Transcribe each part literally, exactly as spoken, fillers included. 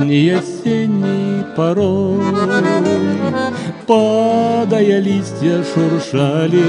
поздний осенний порой, падая листья шуршали,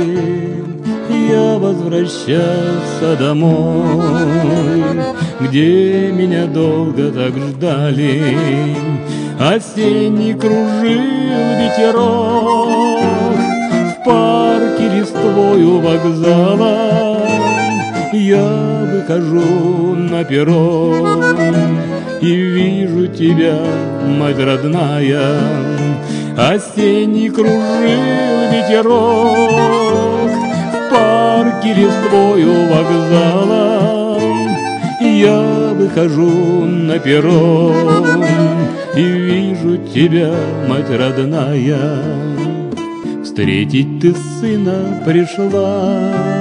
я возвращался домой, где меня долго так ждали. Осенний кружил ветерок в парке листвою вокзала. Я выхожу на перрон и вижу тебя, мать родная. Осенний кружил ветерок в парке листвою вокзала. Я выхожу на перрон и вижу тебя, мать родная. Встретить ты сына пришла,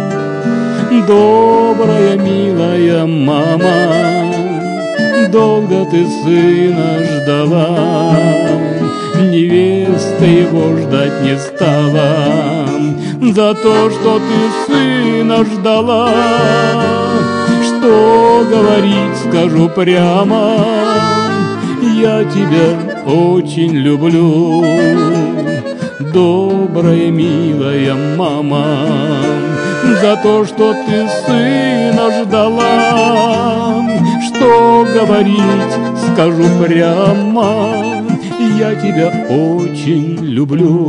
добрая, милая мама. Долго ты сына ждала, невеста его ждать не стала. За то, что ты сына ждала, что говорить скажу прямо, я тебя очень люблю, добрая, милая мама. За то, что ты сына ждала, что говорить скажу прямо, я тебя очень люблю,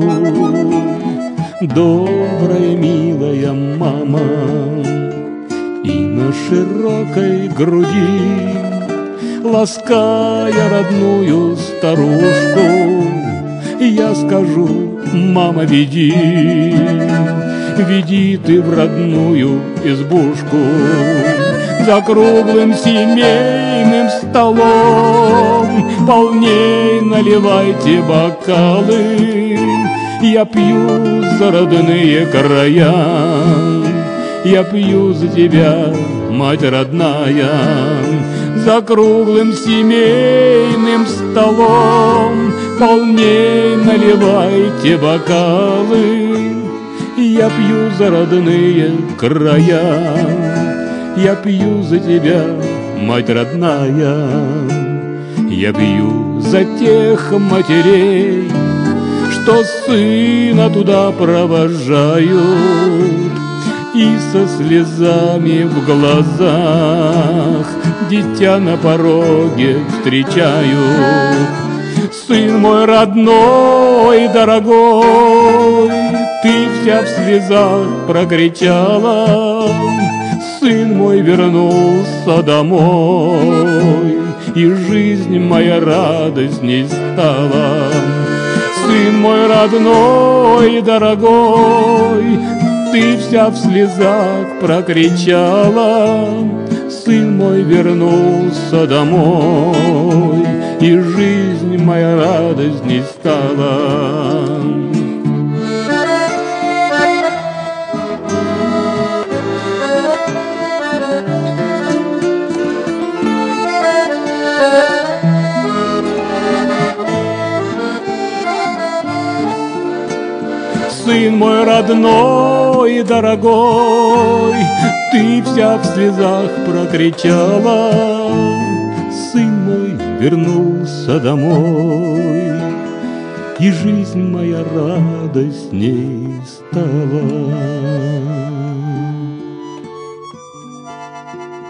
добрая, милая мама. И на широкой груди, лаская родную старушку, я скажу: мама, веди, веди ты в родную избушку. За круглым семейным столом полней наливайте бокалы. Я пью за родные края, я пью за тебя, мать родная. За круглым семейным столом полней наливайте бокалы. Я пью за родные края, я пью за тебя, мать родная. Я пью за тех матерей, что сына туда провожают и со слезами в глазах дитя на пороге встречают. Сын мой родной, дорогой, ты вся в слезах прокричала. Сын мой вернулся домой, и жизнь моя радостней стала. Сын мой родной, дорогой, ты вся в слезах прокричала. Сын мой вернулся домой, и жизнь моя радостней стала. Сын мой родной, дорогой, ты вся в слезах прокричала. Сын мой вернулся домой, и жизнь моя радостней стала.